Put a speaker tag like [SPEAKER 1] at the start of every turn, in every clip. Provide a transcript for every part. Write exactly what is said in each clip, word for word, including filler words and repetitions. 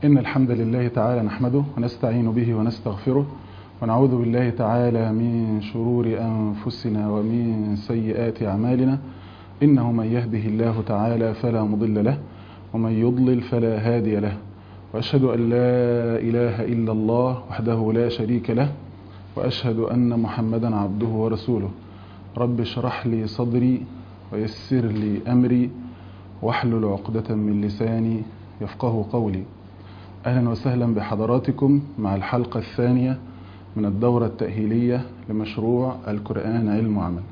[SPEAKER 1] إن الحمد لله تعالى نحمده ونستعين به ونستغفره ونعوذ بالله تعالى من شرور أنفسنا ومن سيئات أعمالنا. إنه من يهده الله تعالى فلا مضل له ومن يضلل فلا هادي له، وأشهد أن لا إله إلا الله وحده لا شريك له، وأشهد أن محمدا عبده ورسوله. رب اشرح لي صدري ويسر لي أمري واحلل عقدة من لساني يفقه قولي. أهلا وسهلا بحضراتكم مع الحلقة الثانية من الدورة التأهيلية لمشروع القرآن علم وعمل.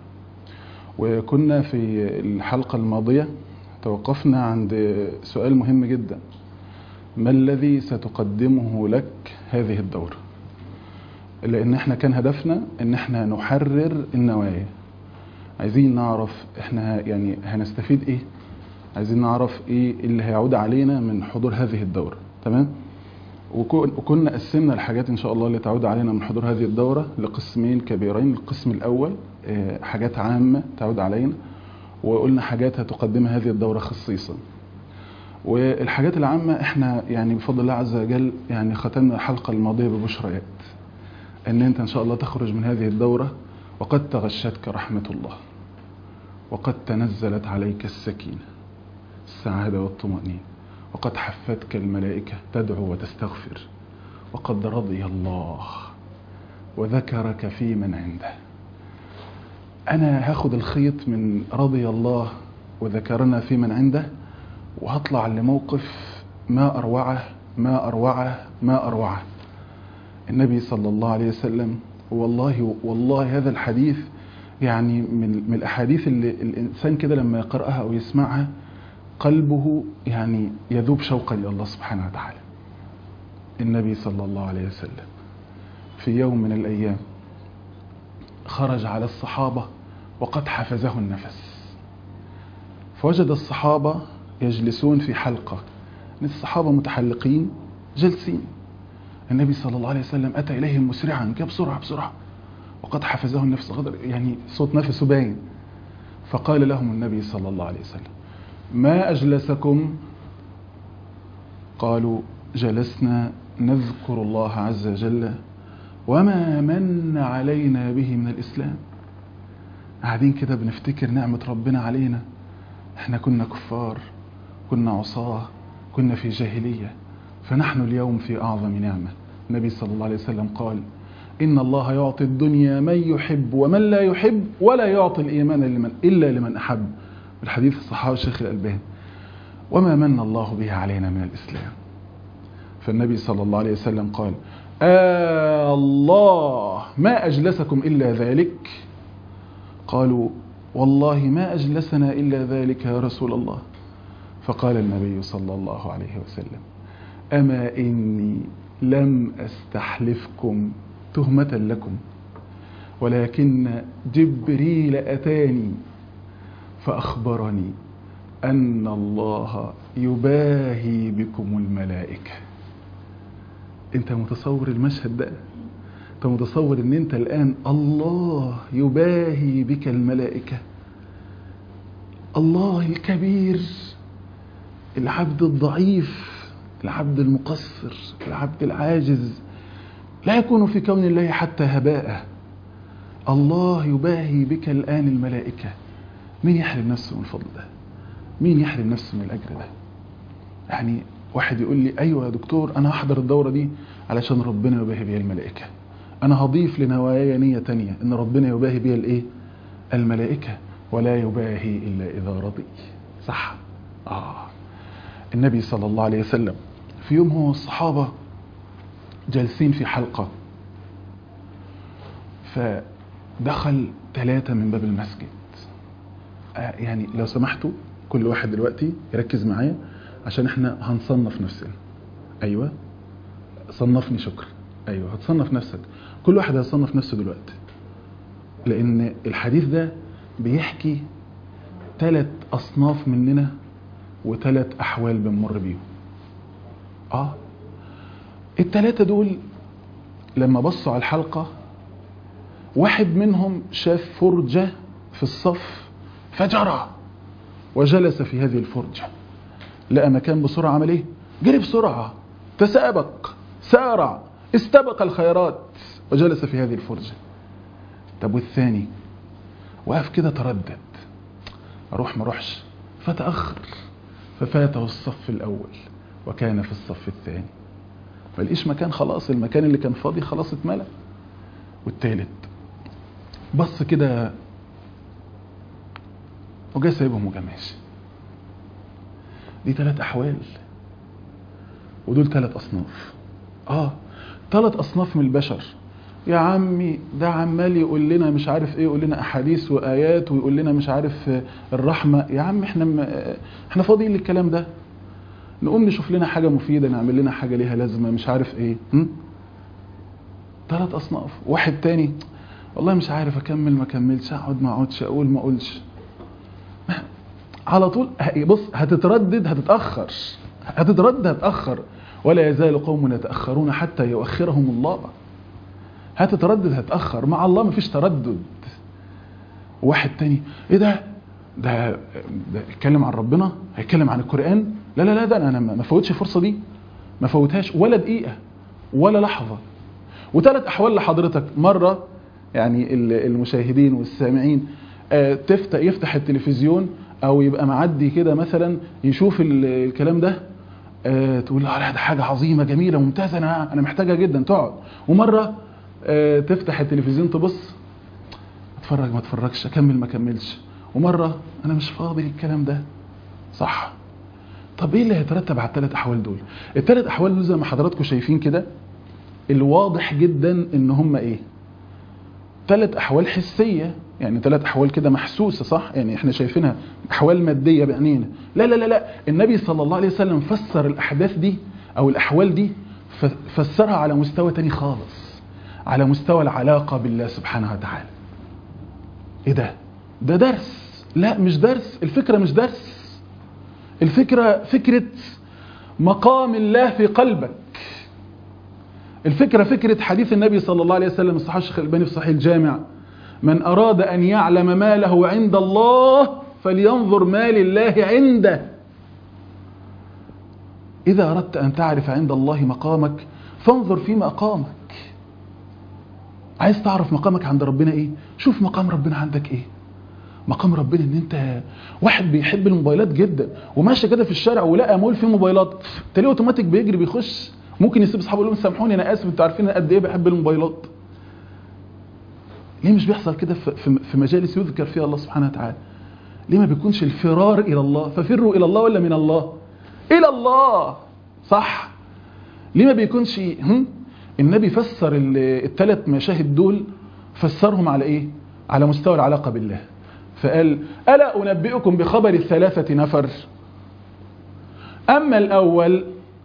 [SPEAKER 1] وكنا في الحلقة الماضية توقفنا عند سؤال مهم جدا: ما الذي ستقدمه لك هذه الدورة؟ لأن احنا كان هدفنا ان احنا نحرر النوايا، عايزين نعرف احنا يعني هنستفيد ايه، عايزين نعرف ايه اللي هيعود علينا من حضور هذه الدورة. تمام؟ وكنا قسمنا الحاجات ان شاء الله اللي تعود علينا من حضور هذه الدورة لقسمين كبيرين. القسم الاول حاجات عامة تعود علينا، وقلنا حاجات هتقدمها هذه الدورة خصيصا. والحاجات العامة احنا يعني بفضل الله عز وجل يعني ختمنا الحلقة الماضية ببشريات ان انت ان شاء الله تخرج من هذه الدورة وقد تغشتك رحمة الله، وقد تنزلت عليك السكينة السعادة والطمأنينة، وقد حفتك الملائكة تدعو وتستغفر، وقد رضي الله وذكرك في من عنده. أنا هاخد الخيط من رضي الله وذكرنا في من عنده وهطلع لموقف ما أروعه ما أروعه ما أروعه. النبي صلى الله عليه وسلم، والله والله هذا الحديث يعني من, من الأحاديث اللي الإنسان كده لما يقرأها أو يسمعها قلبه يعني يذوب شوقا إلى الله سبحانه وتعالى. النبي صلى الله عليه وسلم في يوم من الأيام خرج على الصحابة وقد حفزه النفس، فوجد الصحابة يجلسون في حلقة، الصحابة متحلقين جلسين. النبي صلى الله عليه وسلم أتى إليهم مسرعا، جاء بسرعة بسرعة وقد حفزه النفس، يعني صوت نفسه باين. فقال لهم النبي صلى الله عليه وسلم: ما أجلسكم؟ قالوا: جلسنا نذكر الله عز وجل وما من علينا به من الإسلام. قاعدين كده بنفتكر نعمة ربنا علينا، احنا كنا كفار، كنا عصاة، كنا في جاهلية، فنحن اليوم في أعظم نعمة. النبي صلى الله عليه وسلم قال: إن الله يعطي الدنيا من يحب ومن لا يحب، ولا يعطي الإيمان لمن إلا لمن أحب. الحديث الصحابي الشيخ الألباني. وما من الله به علينا من الإسلام. فالنبي صلى الله عليه وسلم قال: آه الله ما أجلسكم إلا ذلك؟ قالوا: والله ما أجلسنا إلا ذلك يا رسول الله. فقال النبي صلى الله عليه وسلم: أما إني لم أستحلفكم تهمة لكم، ولكن جبريل أتاني فأخبرني أن الله يباهي بكم الملائكة. أنت متصور المشهد ده؟ أنت متصور أن أنت الآن الله يباهي بك الملائكة؟ الله الكبير، العبد الضعيف، العبد المقصر، العبد العاجز، لا يكون في كون الله حتى هباء. الله يباهي بك الآن الملائكة. مين يحرم نفسه من الفضل ده؟ مين يحرم نفسه من الأجر ده؟ يعني واحد يقول لي: أيوة يا دكتور أنا هحضر الدورة دي علشان ربنا يباهي بيها الملائكة، أنا هضيف لنوايا نية تانية إن ربنا يباهي بيها الإيه؟ الملائكة، ولا يباهي إلا إذا رضي. صح؟ آه. النبي صلى الله عليه وسلم في يوم هو الصحابة جالسين في حلقة، فدخل ثلاثة من باب المسجد. آه يعني لو سمحتوا كل واحد دلوقتي يركز معايا عشان احنا هنصنف نفسنا. ايوه صنفني، شكرا. ايوه هتصنف نفسك، كل واحد هيصنف نفسه دلوقتي، لان الحديث ده بيحكي ثلاث اصناف مننا وثلاث احوال بنمر بيهم. اه الثلاثة دول لما بصوا على الحلقة، واحد منهم شاف فرجة في الصف فجرى وجلس في هذه الفرجة، لقى مكان بسرعة، عمل ايه؟ جري بسرعة تسابق، سارع، استبق الخيرات وجلس في هذه الفرجة. طب والثاني وقف كده تردد، اروح ما اروحش، فتأخر ففاته الصف الاول وكان في الصف الثاني، فلقيش مكان، خلاص المكان اللي كان فاضي خلاص اتملى. والثالث بص كده وجا سايبهم وجا ماشي. دي ثلاث احوال، ودول ثلاث اصناف. اه ثلاث اصناف من البشر. يا عمي ده عمال يقول لنا مش عارف ايه، يقول لنا احاديث وايات ويقول لنا مش عارف الرحمه. يا عم احنا م... احنا فاضيين للكلام ده؟ نقوم نشوف لنا حاجه مفيده، نعمل لنا حاجه ليها لازمه، مش عارف ايه. ثلاث اصناف. واحد تاني والله مش عارف اكمل ما اكملش، اقعد ما اقعدش، اقول ما اقولش، على طول. بص هتتردد هتتاخر، هتتردد هتتاخر. ولا يزال قوم يتاخرون حتى يؤخرهم الله. هتتردد هتتاخر، مع الله مفيش تردد. واحد تاني ايه ده ده ده يتكلم عن ربنا، هيتكلم عن القرآن، لا لا لا ده انا ما فوتش الفرصه دي، ما فوتهاش ولا دقيقه ولا لحظه. وثلاث احوال لحضرتك. مره يعني المشاهدين والسامعين تفتح يفتح التلفزيون او يبقى معدي كده مثلا يشوف الكلام ده، تقول لا ده حاجه عظيمه جميله ممتازه، انا انا محتاجها جدا، تقعد. ومره تفتح التلفزيون تبص، اتفرج ما اتفرجش، اكمل ما اكملش. ومره انا مش فاضي للكلام ده. صح؟ طب ايه اللي هيترتب على الثلاث احوال دول؟ الثلاث احوال دول زي ما حضراتكم شايفين كده، الواضح جدا ان هم ايه؟ ثلاث احوال حسيه، يعني ثلاث احوال كده محسوسه، صح؟ يعني احنا شايفينها احوال ماديه بعينينا. لا لا لا لا، النبي صلى الله عليه وسلم فسر الاحداث دي او الاحوال دي، فسرها على مستوى تاني خالص، على مستوى العلاقه بالله سبحانه وتعالى. ايه ده؟ ده درس؟ لا مش درس، الفكره مش درس، الفكره فكره مقام الله في قلبك. الفكرة فكرة حديث النبي صلى الله عليه وسلم الصحيح الشيخ الألباني في صحيح الجامع: من أراد أن يعلم ما له عند الله فلينظر ما لله عنده. إذا أردت أن تعرف عند الله مقامك فانظر في مقامك. عايز تعرف مقامك عند ربنا إيه؟ شوف مقام ربنا عندك إيه. مقام ربنا ان انت واحد بيحب الموبايلات جدا وماشي كده في الشارع ولقى مول فيه موبايلات، تلاقيه اوتوماتيك بيجري بيخش، ممكن يسيب اصحابه يقول لهم سامحوني انا اسف، انتوا عارفين انا قد ايه بحب الموبايلات. ليه مش بيحصل كده في مجالس يذكر فيها الله سبحانه وتعالى؟ ليه ما بيكونش الفرار الى الله؟ ففروا الى الله ولا من الله؟ الى الله، صح؟ ليه ما بيكونش هم؟ النبي فسر الثلاث مشاهد دول، فسرهم على ايه؟ على مستوى العلاقه بالله. فقال: ألا أنبئكم بخبر الثلاثة نفر؟ أما الأول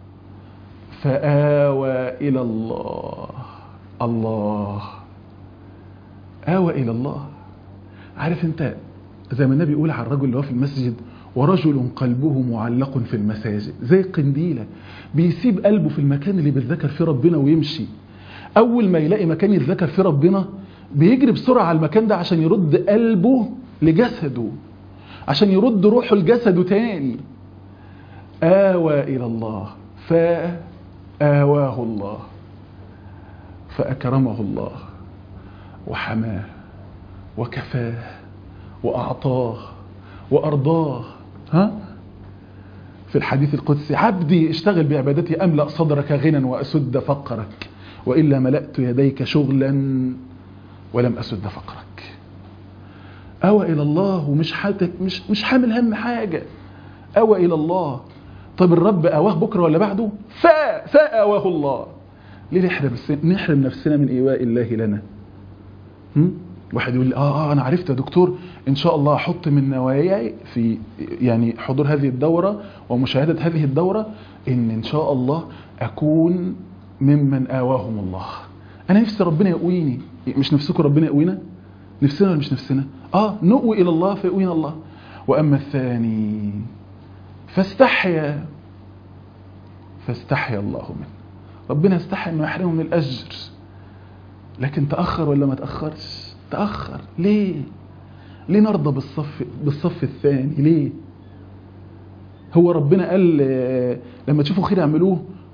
[SPEAKER 1] فآوى إلى الله. الله آوى إلى الله. عارف أنت زي ما النبي يقول على الرجل اللي هو في المسجد: ورجل قلبه معلق في المساجد، زي قنديلة بيسيب قلبه في المكان اللي بيتذكر فيه ربنا ويمشي. أول ما يلاقي مكان يتذكر فيه ربنا بيجري بسرعة على المكان ده عشان يرد قلبه لجسده، عشان يرد روحه لجسده تاني. آوى إلى الله فآواه الله فأكرمه الله وحماه وكفاه وأعطاه وأرضاه. ها؟ في الحديث القدسي: عبدي اشتغل بعبادتي أملأ صدرك غنى وأسد فقرك، وإلا ملأت يديك شغلا ولم أسد فقرك. أوى إلى الله ومش حاتك مش مش حامل هم حاجة. أوى إلى الله. طب الرب أواه بكرة ولا بعده؟ فا فأواه الله. ليه نحرم نحرم نفسنا من إيواء الله لنا؟ هم؟ واحد يقول لي آه آه أنا عرفت يا دكتور، إن شاء الله أحط من نواياي في يعني حضور هذه الدورة ومشاهدة هذه الدورة إن إن شاء الله أكون ممن آواهم الله. أنا نفسي ربنا يقويني. مش نفسكم ربنا يقوينا؟ نفسنا ولا مش نفسنا؟ آه نؤوي إلى الله فيقوينا الله. وأما الثاني فاستحيا فاستحيا الله منه. ربنا استحي إنه يحرمه من الأجر، لكن تأخر ولا ما تأخرش؟ تأخر. ليه؟ ليه نرضى بالصف بالصف الثاني؟ ليه؟ هو ربنا قال لما تشوفوا خير اعملوه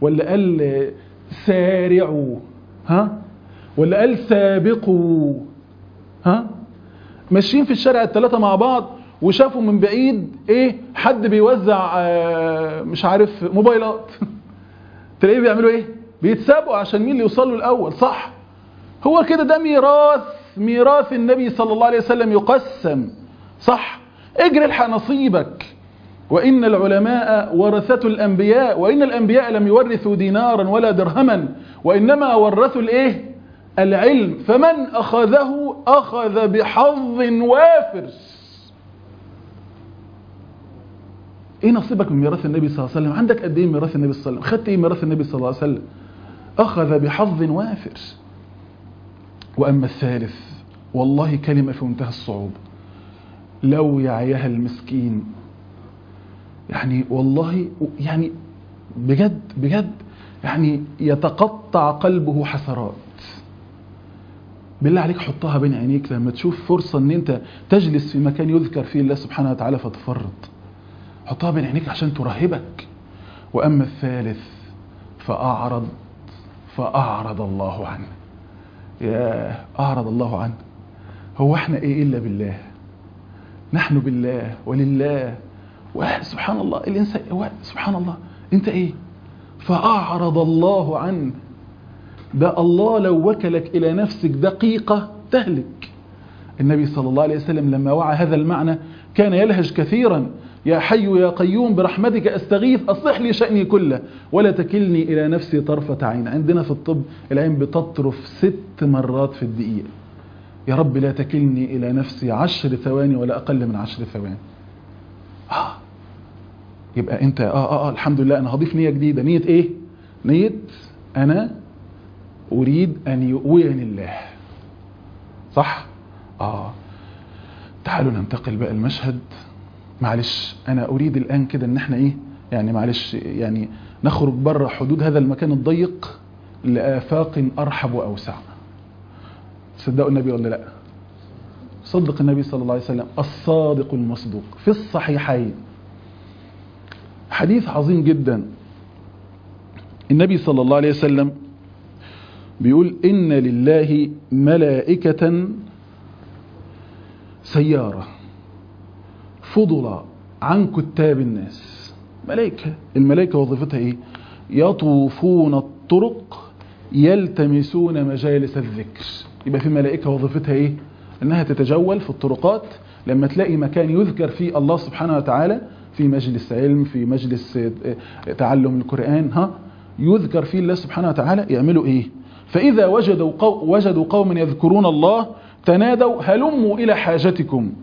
[SPEAKER 1] ولا قال سارعوا؟ ها؟ ولا قال سابقوا؟ ها؟ ماشيين في الشارع الثلاثة مع بعض وشافوا من بعيد ايه؟ حد بيوزع مش عارف موبايلات. تلاقيه بيعملوا ايه؟ بيتسابقوا عشان مين اللي يوصل له الاول، صح؟ هو كده، ده ميراث ميراث النبي صلى الله عليه وسلم يقسم، صح؟ اجري الحق نصيبك. وإن العلماء ورثة الأنبياء، وإن الأنبياء لم يورثوا دينارا ولا درهما، وإنما ورثوا الايه؟ العلم، فمن أخذه أخذ بحظ وافر. ايه نصيبك من ميراث النبي صلى الله عليه وسلم؟ عندك قد ايه ميراث النبي صلى الله عليه وسلم؟ خدت ايه ميراث النبي صلى الله عليه وسلم؟ أخذ بحظ وافر. وأما الثالث، والله كلمة في منتهى الصعوبة، لو يعيها المسكين، يعني والله يعني بجد بجد يعني يتقطع قلبه حسرات. بالله عليك حطها بين عينيك لما تشوف فرصة ان انت تجلس في مكان يذكر فيه الله سبحانه وتعالى فتفرط. حطها بين عينيك عشان ترهبك. وأما الثالث فأعرض فأعرض الله عنه. يا أعرض الله عنه. هو احنا ايه إلا بالله؟ نحن بالله ولله. وسبحان الله الإنسان، سبحان الله، انت ايه؟ فأعرض الله عنه. ده الله لو وكلك إلى نفسك دقيقة تهلك. النبي صلى الله عليه وسلم لما وعى هذا المعنى كان يلهج كثيرا: يا حي يا قيوم برحمتك أستغيث أصلح لي شأني كله ولا تكلني إلى نفسي طرفة عين. عندنا في الطب العين بتطرف ست مرات في الدقيقة. يا رب لا تكلني إلى نفسي عشر ثواني ولا أقل من عشر ثواني. آه. يبقى أنت آه, آه, آه الحمد لله، أنا هضيف نية جديدة. نية إيه؟ نية أنا أريد أن يؤويني الله، صح؟ آه. تعالوا ننتقل بقى المشهد. معلش أنا أريد الآن كده إن احنا إيه يعني، معلش يعني نخرج بره حدود هذا المكان الضيق لآفاق أرحب وأوسع. صدقوا النبي ولا لا؟ صدق النبي صلى الله عليه وسلم الصادق المصدوق في الصحيحين حديث عظيم جدا. النبي صلى الله عليه وسلم بيقول: إن لله ملائكة سيارة فضلا عن كتاب الناس. ملائكة، الملائكة وظيفتها ايه؟ يطوفون الطرق يلتمسون مجالس الذكر. يبقى في ملائكة وظيفتها ايه؟ انها تتجول في الطرقات لما تلاقي مكان يذكر فيه الله سبحانه وتعالى، في مجلس علم، في مجلس تعلم القرآن، ها يذكر فيه الله سبحانه وتعالى، يعملوا ايه؟ فإذا وجدوا قو وجدوا قوم يذكرون الله تنادوا هلموا إلى حاجتكم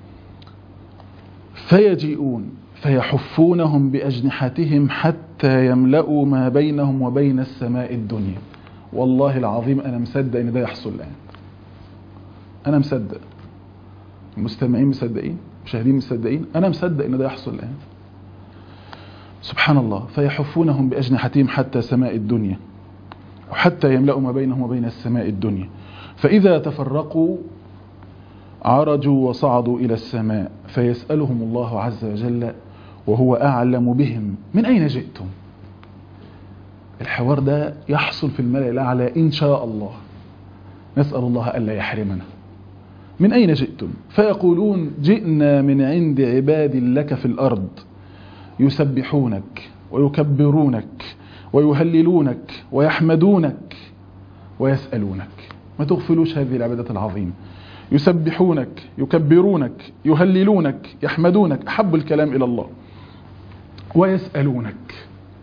[SPEAKER 1] فيجيئون فيحفونهم بأجنحتهم حتى يملأوا ما بينهم وبين السماء الدنيا. والله العظيم أنا مصدق إن ده يحصل الآن. أنا مصدق. المستمعين مصدقين، المشاهدين مصدقين، أنا مصدق إن ده يحصل الآن. سبحان الله. فيحفونهم بأجنحتهم حتى سماء الدنيا وحتى يملأوا ما بينهم وبين السماء الدنيا، فإذا تفرقوا عرجوا وصعدوا إلى السماء فيسألهم الله عز وجل وهو أعلم بهم: من أين جئتم؟ الحوار ده يحصل في الملأ الأعلى إن شاء الله، نسأل الله ألا يحرمنا. من أين جئتم؟ فيقولون: جئنا من عند عباد لك في الأرض يسبحونك ويكبرونك ويهللونك ويحمدونك ويسألونك. ما تغفلوش هذه العبادة العظيمة. يسبحونك، يكبرونك، يهللونك، يحمدونك، أحب الكلام إلى الله، ويسألونك.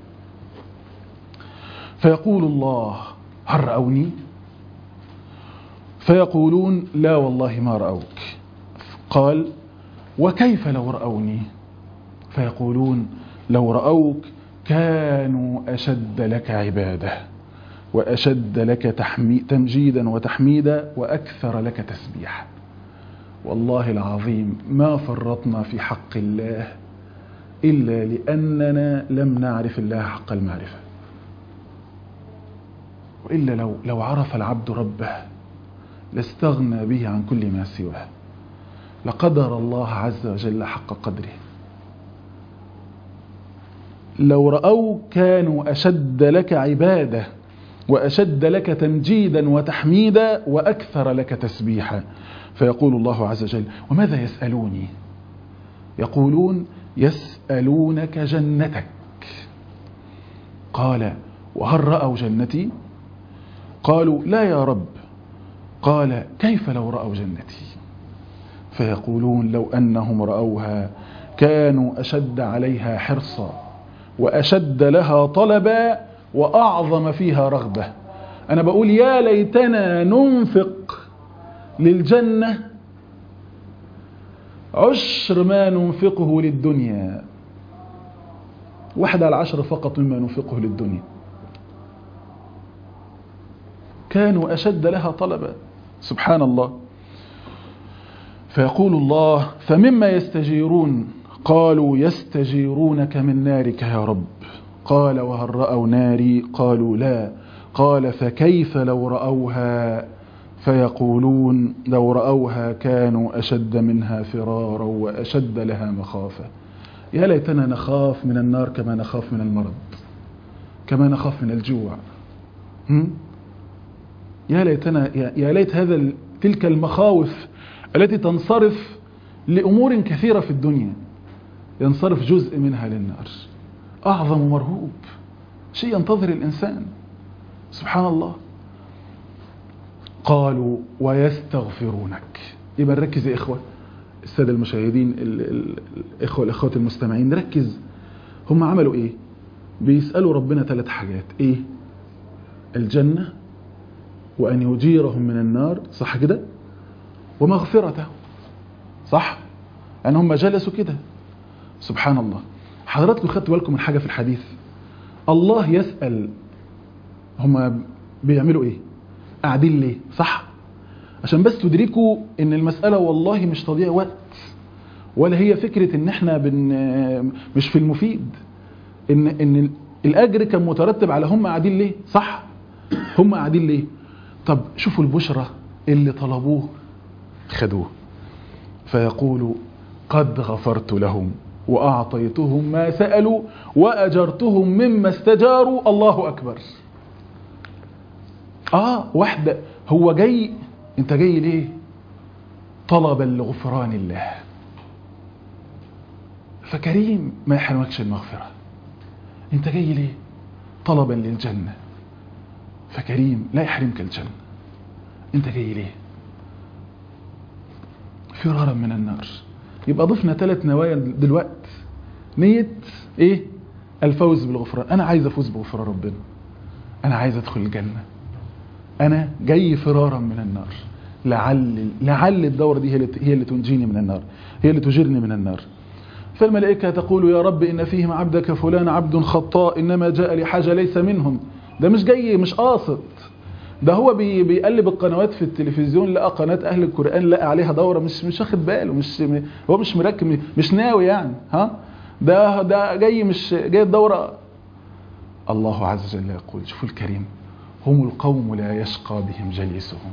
[SPEAKER 1] فيقول الله: هل رأوني؟ فيقولون: لا والله ما رأوك. قال: وكيف لو رأوني؟ فيقولون: لو رأوك كانوا أشد لك عبادة وأشد لك تمجيدا وتحميدا وأكثر لك تسبيحا. والله العظيم ما فرطنا في حق الله إلا لأننا لم نعرف الله حق المعرفة. وإلا لو, لو عرف العبد ربه لاستغنى به عن كل ما سواه، لقدر الله عز وجل حق قدره. لو رأوا كانوا أشد لك عبادة وأشد لك تمجيدا وتحميدا وأكثر لك تسبيحا. فيقول الله عز وجل: وماذا يسألوني؟ يقولون: يسألونك جنتك. قال: وهل رأوا جنتي؟ قالوا: لا يا رب. قال: كيف لو رأوا جنتي؟ فيقولون: لو أنهم رأوها كانوا أشد عليها حرصا وأشد لها طلبا وأعظم فيها رغبة. أنا بقول يا ليتنا ننفق للجنة عشر ما ننفقه للدنيا، واحد على عشر فقط مما ننفقه للدنيا. كانوا أشد لها طلبا. سبحان الله. فيقول الله: فمما يستجيرون؟ قالوا: يستجيرونك من نارك يا رب. قال: وهل رأوا ناري؟ قالوا: لا. قال: فكيف لو رأوها؟ فيقولون: لو رأوها كانوا أشد منها فرارا وأشد لها مخافة. يا ليتنا نخاف من النار كما نخاف من المرض، كما نخاف من الجوع. يا ليتنا يا ليت هذا تلك المخاوف التي تنصرف لأمور كثيرة في الدنيا ينصرف جزء منها للنار. أعظم مرهوب، شيء ينتظر الإنسان. سبحان الله. قالوا: ويستغفرونك. يبقى نركز يا إخوة السادة المشاهدين، الإخوة الأخوات المستمعين، نركز. هم عملوا إيه؟ بيسألوا ربنا ثلاث حاجات. إيه؟ الجنة، وأن يجيرهم من النار، صح كده؟ ومغفرته، صح؟ يعني هم جلسوا كده. سبحان الله. حضراتكم خدتوا بالكم من حاجة في الحديث؟ الله يسأل هم بيعملوا إيه؟ قاعدين ليه؟ صح؟ عشان بس تدركوا إن المسألة والله مش تضييع وقت، ولا هي فكرة إن إحنا بن مش في المفيد، إن إن الأجر كان مترتب على هم قاعدين ليه؟ صح؟ هم قاعدين ليه؟ طب شوفوا البشرة اللي طلبوه خدوه. فيقولوا: قد غفرت لهم وأعطيتهم ما سألوا وأجرتهم مما استجاروا. الله أكبر. آه واحدة، هو جاي، انت جاي ليه؟ طلبا لغفران الله. فكريم ما يحرمكش المغفرة. انت جاي ليه؟ طلبا للجنة. فكريم لا يحرمك الجنة. انت جاي ليه؟ فرارا من النار. يبقى ضفنا ثلاث نوايا دلوقتي. نية ايه؟ الفوز بالغفران. انا عايز افوز بغفران ربنا، انا عايز ادخل الجنة، انا جاي فرارا من النار. لعل لعل الدورة دي هي اللي تنجيني من النار، هي اللي تجرني من النار. فالملائكة تقول: يا رب إن فيهم عبدك فلان عبد خطاء إنما جاء لحاجة ليس منهم. ده مش جاي مش قاصد، ده هو بي بيقلب القنوات في التلفزيون، لقى قناة أهل القرآن، لقى عليها دورة، مش مش واخد باله، مش هو مش مركب، مش ناوي يعني. ها ده ده جاي مش جاي الدورة. الله عز وجل يقول: شوفوا الكريم: هم القوم لا يشقى بهم جليسهم.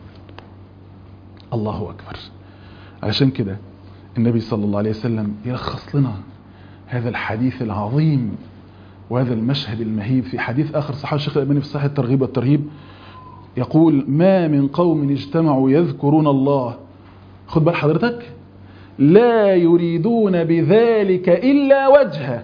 [SPEAKER 1] الله أكبر. علشان كده النبي صلى الله عليه وسلم يلخص لنا هذا الحديث العظيم وهذا المشهد المهيب في حديث آخر صحيح الشيخ الألباني في صحيح الترغيب والترهيب. يقول: ما من قوم اجتمعوا يذكرون الله، خد بال حضرتك، لا يريدون بذلك إلا وجهه.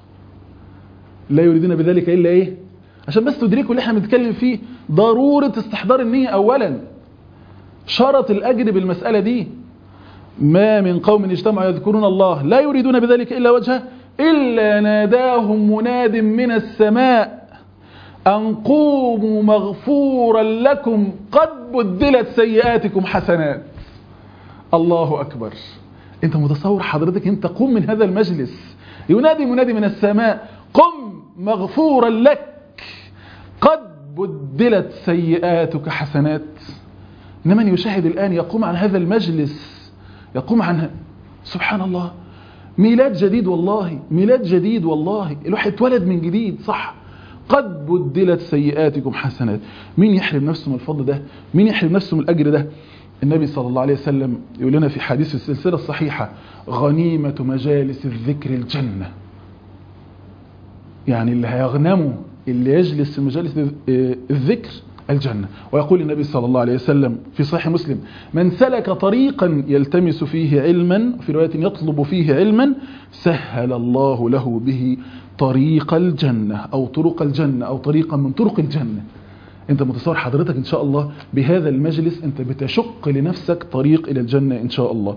[SPEAKER 1] لا يريدون بذلك إلا إيه؟ عشان بس تدركوا اللي احنا بنتكلم فيه، ضرورة استحضار النية أولا، شرط الأجر بالمسألة دي. ما من قوم اجتمعوا يذكرون الله لا يريدون بذلك إلا وجهه إلا ناداهم مناد من السماء أن قوموا مغفورا لكم قد بدلت سيئاتكم حسنات. الله أكبر. أنت متصور حضرتك أنت قم من هذا المجلس ينادي منادي من السماء: قم مغفورا لك قد بدلت سيئاتك حسنات. إنما من يشاهد الآن يقوم عن هذا المجلس، يقوم عن، سبحان الله، ميلاد جديد والله، ميلاد جديد والله، الواحد اتولد من جديد. صح، قد بدلت سيئاتكم حسنات. مين يحرم نفسه من الفضل ده؟ مين يحرم نفسه من الأجر ده؟ النبي صلى الله عليه وسلم يقول لنا في حديث السلسلة الصحيحة: غنيمة مجالس الذكر الجنة. يعني اللي هيغنموا اللي يجلس في مجالس الذكر الجنة. ويقول النبي صلى الله عليه وسلم في صحيح مسلم: من سلك طريقا يلتمس فيه علما، في رواية يطلب فيه علما، سهل الله له به طريق الجنة أو طرق الجنة أو طريقا من طرق الجنة. انت متصور حضرتك ان شاء الله بهذا المجلس انت بتشق لنفسك طريق الى الجنة ان شاء الله.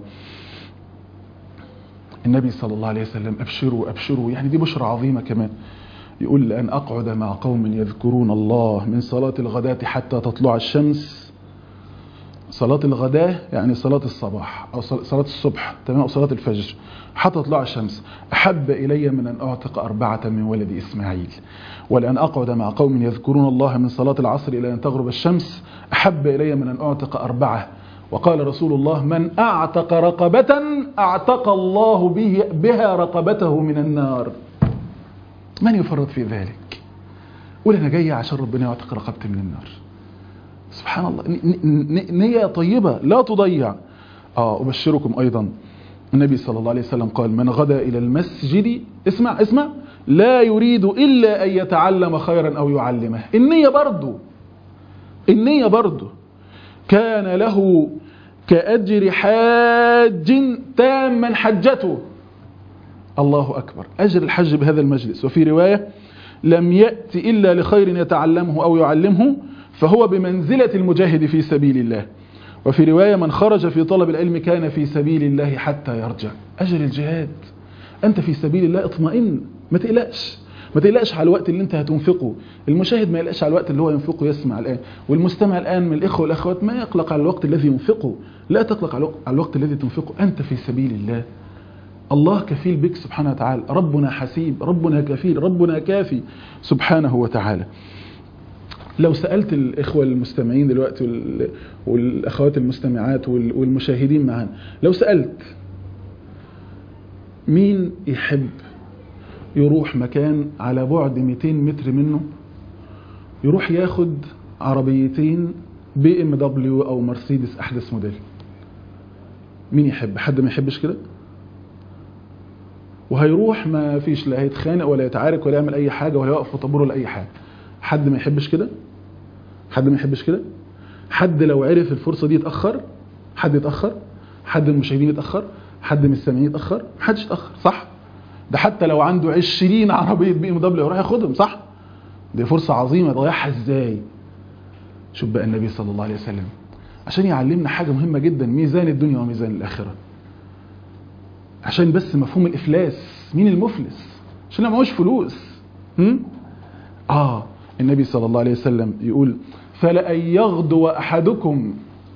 [SPEAKER 1] النبي صلى الله عليه وسلم ابشروا ابشروا، يعني دي بشرى عظيمة كمان. يقول: لأن أقعد مع قوم يذكرون الله من صلاة الغداة حتى تطلع الشمس. صلاة الغداة يعني صلاة الصباح أو صلاة الصبح، تمام، أو صلاة الفجر حتى تطلع الشمس، أحب إلي من أن أعتق أربعة من ولد إسماعيل. ولأن أقعد مع قوم يذكرون الله من صلاة العصر إلى أن تغرب الشمس، أحب إلي من أن أعتق أربعة. وقال رسول الله: من أعتق رقبة أعتق الله به بها رقبته من النار. من يفرط في ذلك؟ قول أنا جاي عشان ربنا يعتق رقبتي من النار. سبحان الله، نية طيبة لا تضيع. آه أبشركم أيضا، النبي صلى الله عليه وسلم قال: من غدا إلى المسجد، اسمع اسمع، لا يريد إلا أن يتعلم خيرا أو يعلمه. النية برضو، النية برضو كان له كأجر حاج تاما حجته. الله أكبر، أجر الحج بهذا المجلس. وفي رواية: لم يأتي إلا لخير يتعلمه أو يعلمه فهو بمنزلة المجاهد في سبيل الله. وفي رواية: من خرج في طلب العلم كان في سبيل الله حتى يرجع. أجر الجهاد، أنت في سبيل الله اطمئن، ما تقلقش، ما تقلقش على الوقت اللي أنت هتنفقه. المشاهد ما يقلقش على الوقت اللي هو ينفقه يسمع الآن، والمستمع الآن من الإخوة والأخوات ما يقلق على الوقت الذي ينفقه. لا تقلق على الوقت الذي تنفقه، أنت في سبيل الله. الله كفيل بك سبحانه وتعالى، ربنا حسيب، ربنا كفيل، ربنا كافي سبحانه وتعالى. لو سألت الإخوة المستمعين دلوقتي والأخوات المستمعات والمشاهدين معنا، لو سألت مين يحب يروح مكان على بعد مئتين متر منه، يروح ياخد عربيتين بي ام دبليو أو مرسيدس أحدث موديل؟ مين يحب؟ حد ما يحبش كده؟ وهيروح ما فيش لا هيتخانق ولا يتعارك ولا يعمل أي حاجة ولا يوقف في طابور ولا أي حاجة. حد ما يحبش كده؟ حد ما يحبش كده؟ حد لو عرف الفرصة دي يتأخر؟ حد يتأخر؟ حد من المشاهدين يتأخر؟ حد من السامعين يتأخر؟ محدش يتأخر، صح؟ ده حتى لو عنده عشرين عربية بي ام دبليو يروح ياخدهم، صح؟ دي فرصة عظيمة ضيعها ازاي؟ شوف بقى النبي صلى الله عليه وسلم عشان يعلمنا حاجة مهمة جدا، ميزان الدنيا وميزان الآخرة. عشان بس مفهوم الإفلاس، مين المفلس؟ عشان لا معهوش فلوس. هم؟ آه النبي صلى الله عليه وسلم يقول: فلأن يغدو أحدكم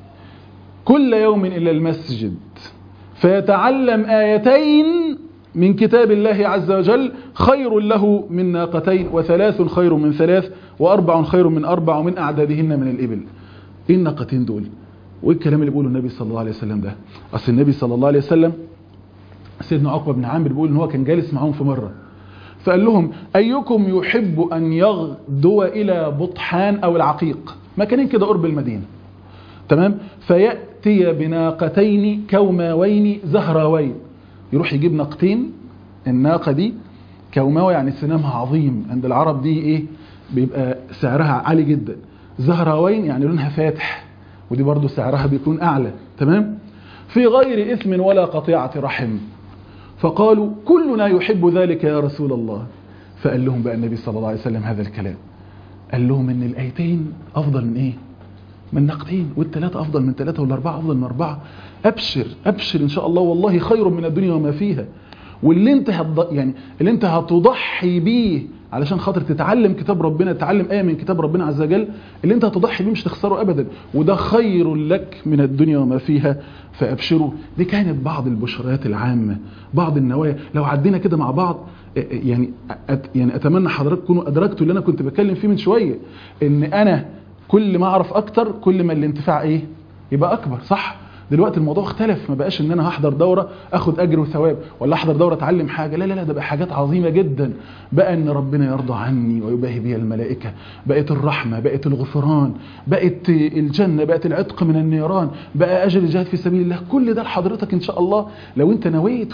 [SPEAKER 1] كل يوم إلى المسجد فيتعلم آيتين من كتاب الله عز وجل خير له من ناقتين، وثلاث خير من ثلاث، وأربع خير من أربع، ومن أعدادهن من الإبل. إيه الناقتين دول؟ وإيه الكلام اللي بيقوله النبي صلى الله عليه وسلم ده؟ أصل النبي صلى الله عليه وسلم سيدنا عقبة بن عامر بيقول إن هو كان جالس معهم في مرة، فقال لهم: أيكم يحب أن يغدو إلى بطحان أو العقيق، مكانين كده قرب المدينة، تمام، فيأتي بناقتين كوماوين زهراوين، يروح يجيب ناقتين، الناقة دي كوماوة يعني سنامها عظيم، عند العرب دي إيه بيبقى سعرها عالي جدا، زهراوين يعني لونها فاتح، ودي برضو سعرها بيكون أعلى، تمام، في غير إثم ولا قطيعة رحم. فقالوا: كلنا يحب ذلك يا رسول الله. فقال لهم بقى النبي صلى الله عليه وسلم هذا الكلام، قال لهم إن الآيتين أفضل من إيه؟ من ناقتين، والثلاثة أفضل من ثلاثة، والأربعة أفضل من أربعة. أبشر أبشر إن شاء الله، والله خير من الدنيا وما فيها. واللي أنت هتض... يعني اللي أنت هتضحي بيه علشان خاطر تتعلم كتاب ربنا، تتعلم آية من كتاب ربنا عز وجل، اللي أنت هتضحي بيه مش تخسره أبدا، وده خير لك من الدنيا وما فيها. فأبشروا. دي كانت بعض البشريات العامة، بعض النوايا. لو عدينا كده مع بعض يعني أت... يعني أتمنى حضراتكم تكونوا أدركتوا اللي أنا كنت بتكلم فيه من شوية، إن أنا كل ما أعرف أكتر كل ما الانتفاع إيه؟ يبقى أكبر، صح؟ دلوقتي الموضوع اختلف، ما بقاش ان انا هحضر دورة اخد اجر وثواب، ولا احضر دورة اتعلم حاجة، لا لا لا، ده بقى حاجات عظيمة جدا. بقى ان ربنا يرضى عني ويباهي بي الملائكة، بقت الرحمة، بقت الغفران، بقت الجنة، بقت العتق من النيران، بقى اجر الجهاد في سبيل الله. كل ده لحضرتك ان شاء الله لو انت نويته،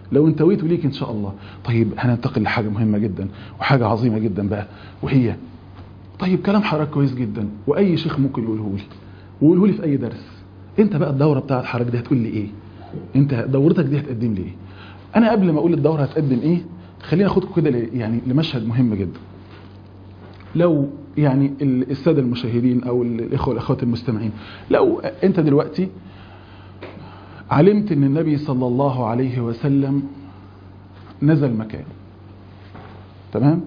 [SPEAKER 1] لو انتويتوا ليك ان شاء الله. طيب هننتقل لحاجه مهمه جدا وحاجه عظيمه جدا بقى، وهي طيب كلام حضرتك كويس جدا واي شيخ ممكن يقوله لي ويقوله لي في اي درس، انت بقى الدوره بتاعت حضرتك دي هتقول لي ايه؟ انت دورتك دي هتقدم لي ايه؟ انا قبل ما اقول الدوره هتقدم ايه خلينا اخدكم كده يعني لمشهد مهم جدا. لو يعني الساده المشاهدين او الاخوه والاخوات المستمعين، لو انت دلوقتي علمت ان النبي صلى الله عليه وسلم نزل مكان، تمام،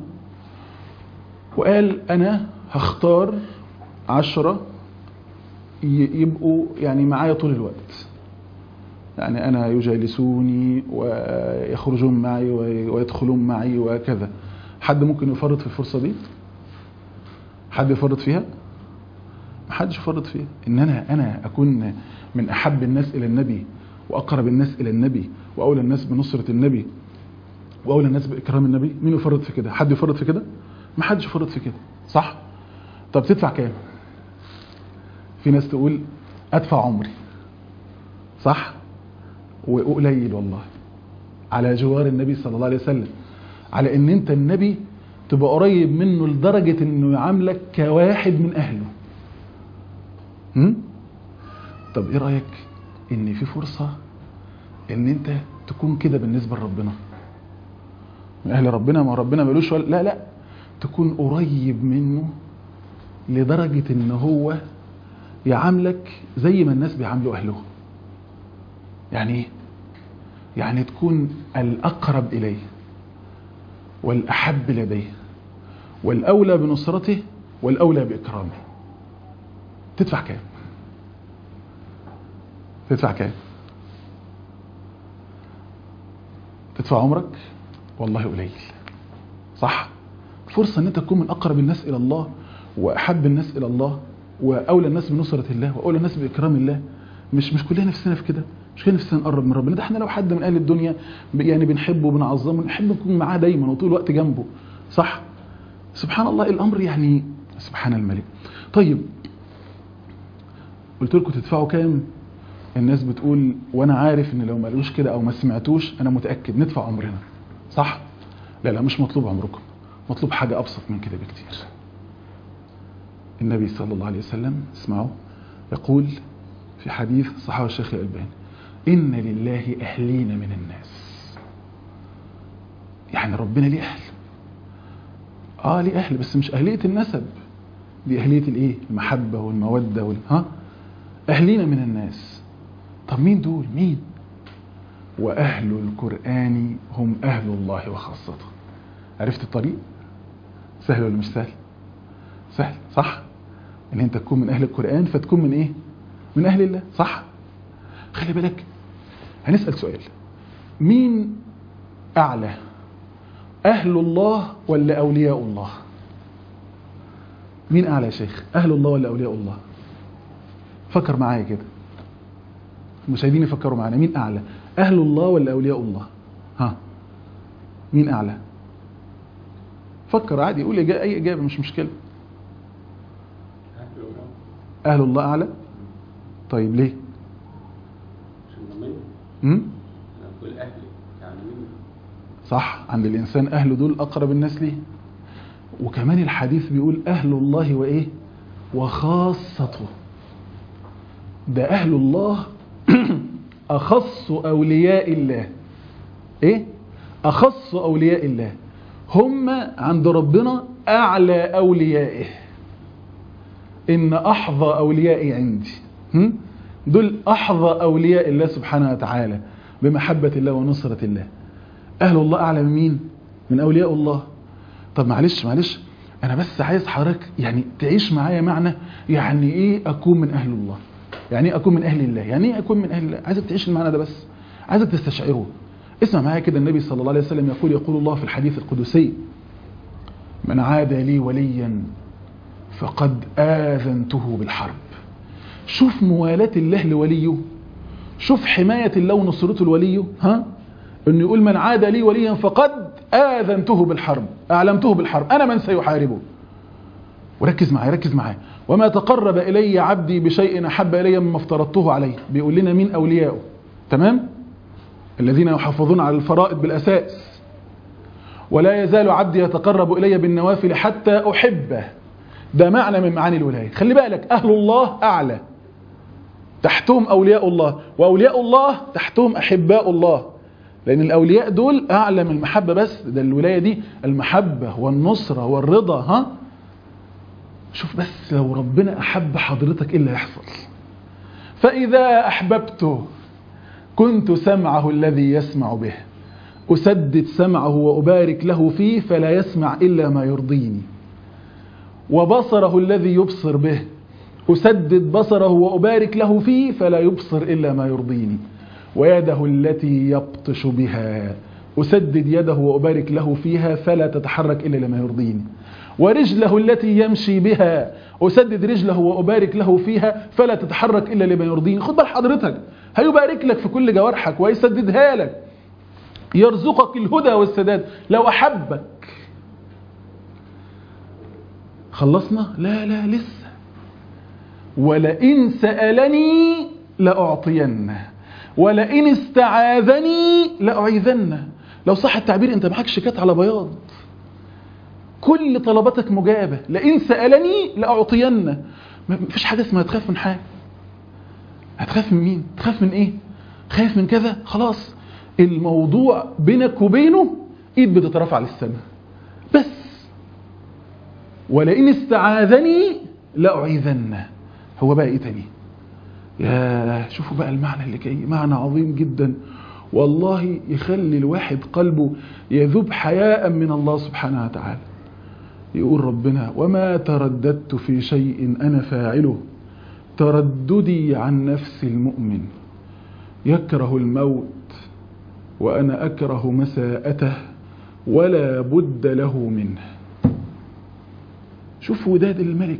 [SPEAKER 1] وقال انا هختار عشرة يبقوا يعني معايا طول الوقت، يعني انا يجالسوني ويخرجون معي ويدخلون معي وكذا. حد ممكن يفرط في الفرصة دي؟ حد يفرط فيها؟ ما حدش يفرط فيها. ان انا انا اكون من احب الناس الى النبي واقرب الناس الى النبي واولى الناس بنصرة النبي واولى الناس باكرام النبي. مين يفرط في كده؟ حد يفرط في كده؟ ما حدش يفرط في كده، صح؟ طب تدفع كام؟ في ناس تقول ادفع عمري، صح؟ وقليل والله على جوار النبي صلى الله عليه وسلم، على ان انت النبي تبقى قريب منه لدرجة انه يعاملك كواحد من اهله. هم؟ طب ايه رأيك ان في فرصة ان انت تكون كده بالنسبة لربنا من اهل ربنا؟ ما ربنا ملوش ولا لا لا تكون قريب منه لدرجة ان هو يعاملك زي ما الناس بيعاملوا اهله. يعني ايه؟ يعني تكون الاقرب اليه والاحب لديه والاولى بنصرته والاولى باكرامه. تدفع كام؟ تدفع كام؟ تدفع عمرك؟ والله قليل، صح؟ فرصة ان انت تكون من اقرب الناس الى الله واحب الناس الى الله واولى الناس بنصرة الله واولى الناس باكرام الله. مش مش كلنا نفسنا في كده؟ مش كلنا نفسنا نقرب من ربنا؟ ده احنا لو حد من اهل الدنيا يعني بنحبه وبنعظمه ونحب نكون معاه دايما وطول الوقت جنبه، صح؟ سبحان الله الامر يعني سبحان الملك. طيب قلت لكم تدفعوا كام؟ الناس بتقول وانا عارف ان لو ما قالوش كده او ما سمعتوش انا متاكد ندفع عمرنا، صح؟ لا لا مش مطلوب عمركم، مطلوب حاجه ابسط من كده بكتير. النبي صلى الله عليه وسلم اسمعوا يقول في حديث صححه الشيخ الألباني: إن لله أهلين من الناس. يعني ربنا ليه أهل، آه ليه أهل، بس مش أهلية النسب، دي أهلية الإيه؟ المحبة والمودة وال... ها؟ أهلين من الناس. طب مين دول؟ مين؟ وأهل القرآن هم أهل الله وخاصته. عرفت الطريق؟ سهل ولا مش سهل؟ سهل، صح؟ إن أنت تكون من أهل القرآن فتكون من إيه؟ من أهل الله، صح؟ خلي بالك هنسأل سؤال: مين أعلى؟ أهل الله ولا أولياء الله؟ مين أعلى يا شيخ؟ أهل الله ولا أولياء الله؟ فكر معايا كده، المشاهدين يفكروا معانا، مين أعلى؟ أهل الله ولا أولياء الله؟ ها مين أعلى؟ فكر عادي، قول أي إجابة مش مشكلة. أهل الله أعلى. طيب ليه؟ امم صح، عند الإنسان أهل دول أقرب الناس ليه. وكمان الحديث بيقول أهل الله وإيه؟ وخاصته. ده أهل الله أخص أولياء الله. إيه؟ أخص أولياء الله، هم عند ربنا أعلى أوليائه. إن أحظى أوليائي عندي، هم؟ دول أحظى أولياء الله سبحانه وتعالى بمحبة الله ونصرة الله. أهل الله أعلى من مين؟ من أولياء الله. طب معلش معلش أنا بس عايز حضرتك يعني تعيش معايا معنى يعني إيه أكون من أهل الله، يعني إيه أكون من أهل الله، يعني إيه أكون من أهل الله. عايزك تعيش المعنى ده، بس عايزك تستشعره. اسمع معايا كده، النبي صلى الله عليه وسلم يقول يقول الله في الحديث القدسي: من عاد لي وليا فقد آذنته بالحرب. شوف موالاة الله لوليه، شوف حماية الله ونصرته لوليه، ها؟ انه يقول من عاد لي وليا فقد آذنته بالحرب، أعلمته بالحرب، أنا من سيحاربه. وركز معايا ركز معايا: وما تقرب إلي عبدي بشيء أحب إلي مما افترضته عليه. بيقول لنا مين أولياءه، تمام؟ الذين يحافظون على الفرائض بالأساس. ولا يزال عبدي يتقرب إلي بالنوافل حتى أحبه، ده معنى من معاني الولاية. خلي بالك، أهل الله أعلى، تحتهم أولياء الله، وأولياء الله تحتهم أحباء الله، لأن الأولياء دول أعلى من المحبة. بس ده الولاية دي المحبة والنصرة والرضا. ها شوف بس، لو ربنا أحب حضرتك إيه اللي يحصل؟ فإذا أحببته كنت سمعه الذي يسمع به، أسدد سمعه وأبارك له فيه فلا يسمع إلا ما يرضيني، وبصره الذي يبصر به، أسدد بصره وأبارك له فيه فلا يبصر إلا ما يرضيني، ويده التي يبطش بها، أسدد يده وأبارك له فيها فلا تتحرك إلا لما يرضيني، ورجله التي يمشي بها، أسدد رجله وأبارك له فيها فلا تتحرك إلا لما يرضيني. خد بال حضرتك، هيبارك لك في كل جوارحك ويسددها لك، يرزقك الهدى والسداد لو أحبك. خلصنا؟ لا لا لسه. ولئن سألني لأعطينه، ولئن استعاذني لأعيذنه. لو صح التعبير، انت معاك شيكات على بياض، كل طلباتك مجابة. لئن سألني لأعطينه. مفيش حاجة اسمها تخاف من حاجة. هتخاف من مين؟ تخاف من ايه؟ خايف من كذا؟ خلاص، الموضوع بينك وبينه ايد بتترفع للسماء بس. ولئن استعاذني لأعيذنه. هو بقى ايه تاني؟ يا شوفوا بقى المعنى اللي جاي، معنى عظيم جدا والله، يخلي الواحد قلبه يذوب حياء من الله سبحانه وتعالى. يقول ربنا: وما ترددت في شيء أنا فاعله ترددي عن نفس المؤمن، يكره الموت وأنا أكره مساءته ولا بد له منه. شوف وداد الملك،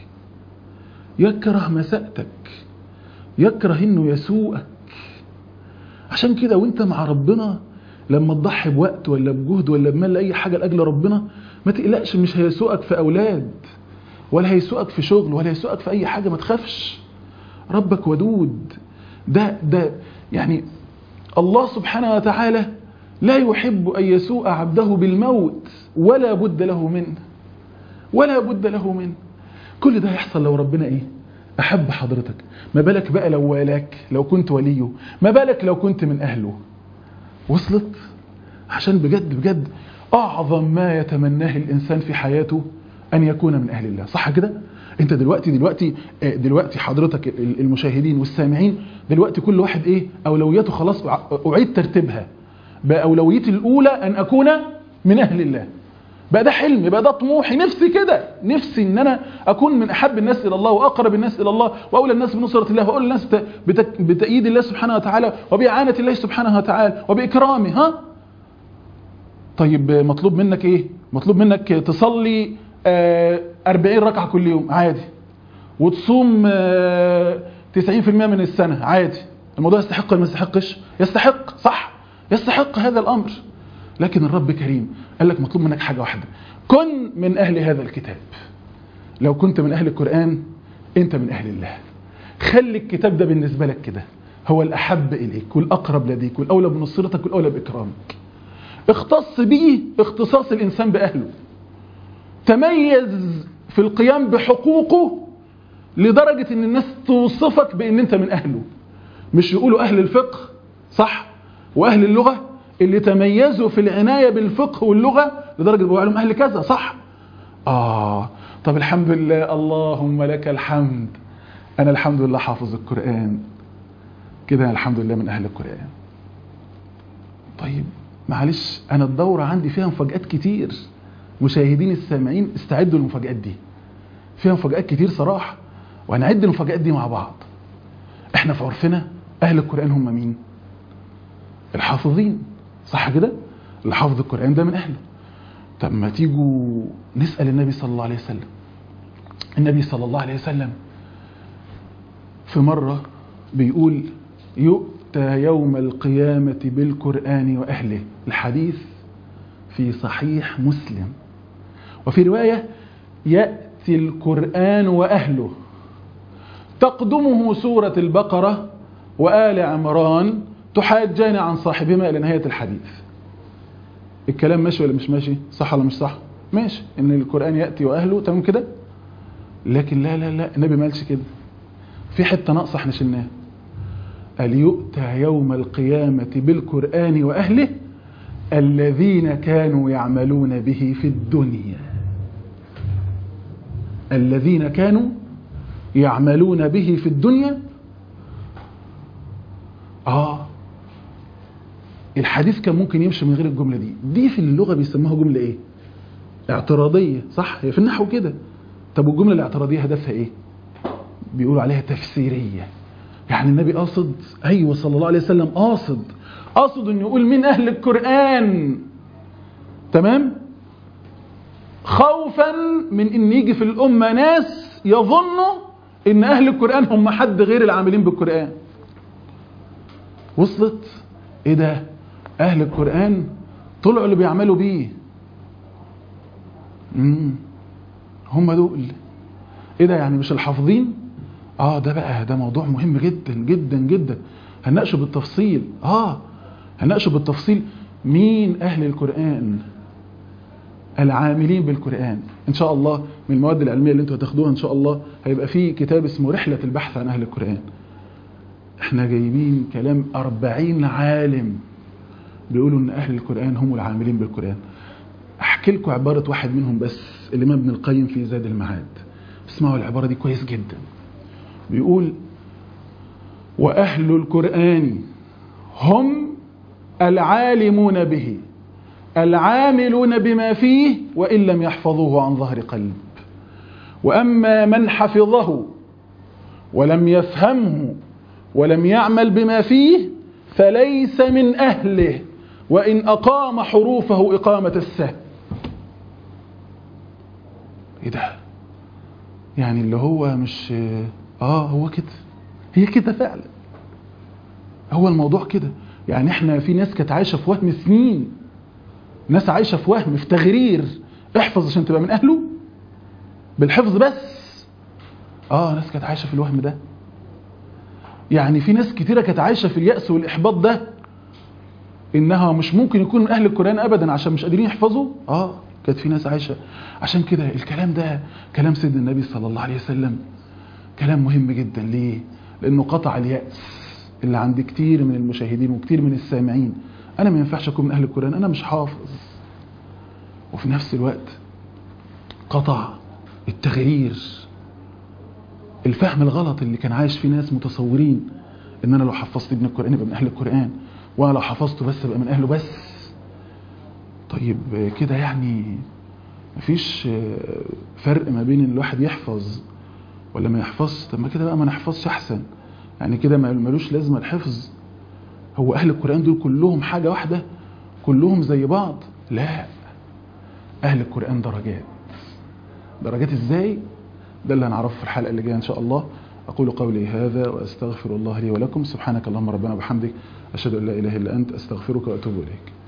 [SPEAKER 1] يكره مساءتك، يكره انه يسوءك. عشان كده وانت مع ربنا لما تضحي بوقت ولا بجهد ولا بمال اي حاجه لاجل ربنا، ما تقلقش، مش هيسوءك في اولاد ولا هيسوءك في شغل ولا هيسوءك في اي حاجه، ما تخافش. ربك ودود. ده ده يعني الله سبحانه وتعالى لا يحب ان يسوء عبده بالموت ولا بد له منه، ولا بد له منه. كل ده يحصل لو ربنا ايه؟ أحب حضرتك. ما بالك بقى لو والاك، لو كنت وليه، ما بالك لو كنت من أهله. وصلت؟ عشان بجد بجد أعظم ما يتمناه الإنسان في حياته أن يكون من أهل الله. صح كده؟ أنت دلوقتي دلوقتي دلوقتي حضرتك المشاهدين والسامعين دلوقتي كل واحد إيه؟ أولوياته خلاص أعيد ترتيبها. بقى أولويتي الأولى أن أكون من أهل الله. بقى ده حلمي، بقى ده طموحي، نفسي كده، نفسي ان انا اكون من احب الناس الى الله واقرب الناس الى الله واولى الناس بنصرة الله واولى الناس بتأييد الله سبحانه وتعالى وبإعانة الله سبحانه وتعالى وبإكرامه. ها طيب، مطلوب منك ايه؟ مطلوب منك تصلي أربعين ركعة كل يوم عادي، وتصوم تسعين في المئة من السنة عادي. الموضوع يستحق ولا ما يستحقش؟ يستحق، صح، يستحق هذا الامر. لكن الرب كريم قال لك مطلوب منك حاجة واحدة: كن من أهل هذا الكتاب. لو كنت من أهل القرآن أنت من أهل الله. خلي الكتاب ده بالنسبة لك كده هو الأحب إليك والأقرب لديك والأولى بنصرتك والأولى بإكرامك. اختص به اختصاص الإنسان بأهله، تميز في القيام بحقوقه لدرجة أن الناس توصفك بأن أنت من أهله. مش يقولوا أهل الفقه، صح، وأهل اللغة اللي تميزوا في العناية بالفقه واللغة لدرجة بقوا لهم أهل كذا، صح؟ آه طب الحمد لله، اللهم لك الحمد، أنا الحمد لله حافظ القرآن كده، الحمد لله من أهل القرآن. طيب معلش، أنا الدورة عندي فيها مفاجآت كتير. مشاهدين السامعين استعدوا للمفاجآت دي، فيها مفاجآت كتير صراحة، وهنعد المفاجآت دي مع بعض. احنا في عرفنا أهل القرآن هم مين؟ الحافظين، صح كده؟ اللي حافظ القرآن ده من أهله. طب ما تيجوا نسأل النبي صلى الله عليه وسلم. النبي صلى الله عليه وسلم في مرة بيقول: يؤتى يوم القيامة بالقرآن وأهله. الحديث في صحيح مسلم. وفي رواية: يأتي القرآن وأهله، تقدمه سورة البقرة وآل عمران تحاجان عن صاحبهما إلى نهاية الحديث. الكلام ماشي ولا مش ماشي؟ صح ولا مش صح؟ ماشي إن القرآن يأتي وأهله تمام كده، لكن لا لا لا النبي ما قالش كده، في حتة ناقصة احنا شلناها. قال يؤتى يوم القيامة بالقرآن وأهله الذين كانوا يعملون به في الدنيا. الذين كانوا يعملون به في الدنيا. آه الحديث كان ممكن يمشي من غير الجملة دي. دي في اللغة بيسموها جملة إيه؟ اعتراضية، صح؟ هي في النحو كده. طب والجملة الاعتراضية هدفها إيه؟ بيقولوا عليها تفسيرية. يعني النبي قاصد، أيوة صلى الله عليه وسلم قاصد قاصد أن يقول من أهل القرآن، تمام؟ خوفا من أن يجي في الأمة ناس يظنوا أن أهل القرآن هم حد غير العاملين بالقرآن. وصلت؟ إيه ده؟ أهل القرآن طلعوا اللي بيعملوا بيه. مم. هم دول. إيه ده يعني مش الحافظين؟ آه ده بقى ده موضوع مهم جدا جدا جدا، هنناقشه بالتفصيل. آه هنناقشه بالتفصيل. مين أهل القرآن؟ العاملين بالقرآن. إن شاء الله من المواد العلمية اللي انتوا هتاخدوها إن شاء الله هيبقى فيه كتاب اسمه رحلة البحث عن أهل القرآن. احنا جايبين كلام أربعين عالم بيقولوا ان أهل القرآن هم العاملين بالقرآن. احكي لكم عبارة واحد منهم بس، الإمام ابن القيم في زاد المعاد. اسمعوا العبارة دي كويس جدا. بيقول وأهل القرآن هم العالمون به العاملون بما فيه وإن لم يحفظوه عن ظهر قلب، وأما من حفظه ولم يفهمه ولم يعمل بما فيه فليس من أهله وإن أقام حروفه إقامة السهم. إيه ده؟ يعني اللي هو مش آه هو كده، هي كده فعلا، هو الموضوع كده. يعني احنا في ناس كانت عايشة في وهم سنين، ناس عايشة في وهم، في تغرير احفظ عشان تبقى من أهله بالحفظ بس. آه ناس كانت عايشة في الوهم ده. يعني في ناس كتيرة كانت عايشة في اليأس والإحباط ده، إنها مش ممكن يكون من أهل القرآن أبدا عشان مش قادرين يحفظوا. آه كانت في ناس عايشة. عشان كده الكلام ده كلام سيدنا النبي صلى الله عليه وسلم كلام مهم جدا. ليه؟ لأنه قطع اليأس اللي عند كتير من المشاهدين وكتير من السامعين. أنا ما ينفعش أكون من أهل القرآن، أنا مش حافظ. وفي نفس الوقت قطع التغيير، الفهم الغلط اللي كان عايش فيه ناس متصورين ان انا لو حفظت ابن القرآن يبقى من اهل القرآن، وانا لو حفظته بس يبقى من اهله بس. طيب كده يعني مفيش فرق ما بين الواحد يحفظ ولا ما يحفظش؟ طب ما كده بقى ما نحفظش احسن، يعني كده ملوش لازمه الحفظ. هو اهل القرآن دول كلهم حاجه واحده، كلهم زي بعض؟ لا، اهل القرآن درجات. درجات ازاي؟ ده اللي هنعرفه في الحلقة اللي جاية إن شاء الله. أقول قولي هذا وأستغفر الله لي ولكم. سبحانك اللهم ربنا وبحمدك، أشهد أن لا إله إلا أنت، أستغفرك وأتوب إليك.